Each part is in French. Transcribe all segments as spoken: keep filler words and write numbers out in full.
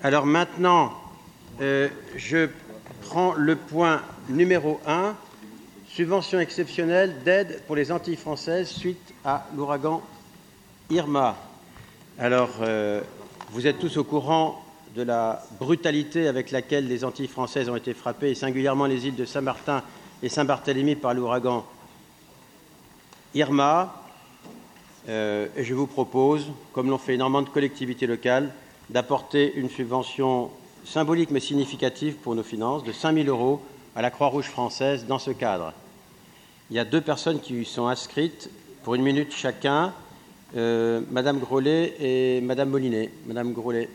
Alors maintenant, euh, je prends le point numéro un, subvention exceptionnelle d'aide pour les Antilles françaises suite à l'ouragan Irma. Alors, euh, vous êtes tous au courant de la brutalité avec laquelle les Antilles françaises ont été frappées, et singulièrement les îles de Saint-Martin et Saint-Barthélemy par l'ouragan Irma. Euh, et je vous propose, comme l'ont fait énormément de collectivités locales, d'apporter une subvention symbolique mais significative pour nos finances de cinq mille euros à la Croix-Rouge française dans ce cadre. Il y a deux personnes qui sont inscrites pour une minute chacun, euh, Madame Grollet et Madame Molinet. Madame Grollet.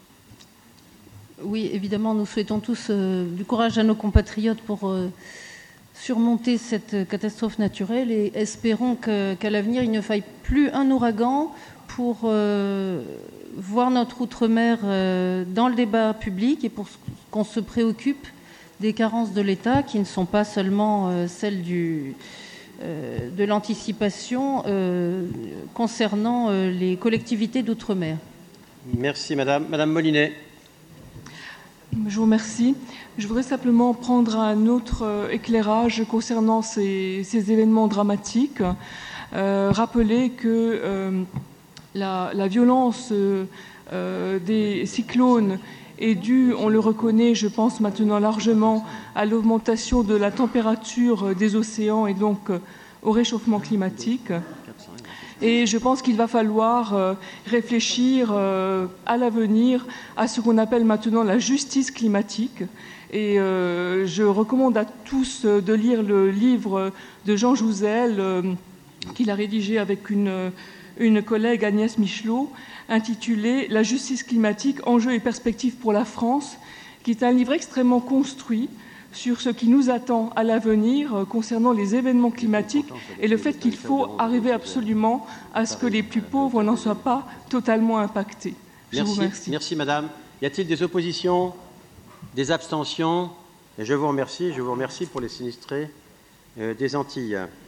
Oui, évidemment, nous souhaitons tous euh, du courage à nos compatriotes pour euh, surmonter cette catastrophe naturelle et espérons que, qu'à l'avenir, il ne faille plus un ouragan pour euh, voir notre outre-mer euh, dans le débat public et pour qu'on se préoccupe des carences de l'État qui ne sont pas seulement euh, celles du, euh, de l'anticipation euh, concernant euh, les collectivités d'outre-mer. Merci Madame. Madame Molinet. Je vous remercie. Je voudrais simplement prendre un autre éclairage concernant ces, ces événements dramatiques. Euh, rappeler que euh, la, la violence euh, des cyclones est due, on le reconnaît, je pense maintenant largement, à l'augmentation de la température des océans et donc au réchauffement climatique. Et je pense qu'il va falloir euh, réfléchir euh, à l'avenir à ce qu'on appelle maintenant la justice climatique. Et euh, je recommande à tous de lire le livre de Jean Jouzel, euh, qu'il a rédigé avec une, une collègue, Agnès Michelot, intitulé « La justice climatique, enjeux et perspectives pour la France », qui est un livre extrêmement construit sur ce qui nous attend à l'avenir concernant les événements climatiques et le fait qu'il faut arriver absolument à ce que les plus pauvres n'en soient pas totalement impactés. Je Merci, vous remercie. Merci Madame. Y a-t-il des oppositions, des abstentions? Et je vous remercie, je vous remercie pour les sinistrés euh, des Antilles.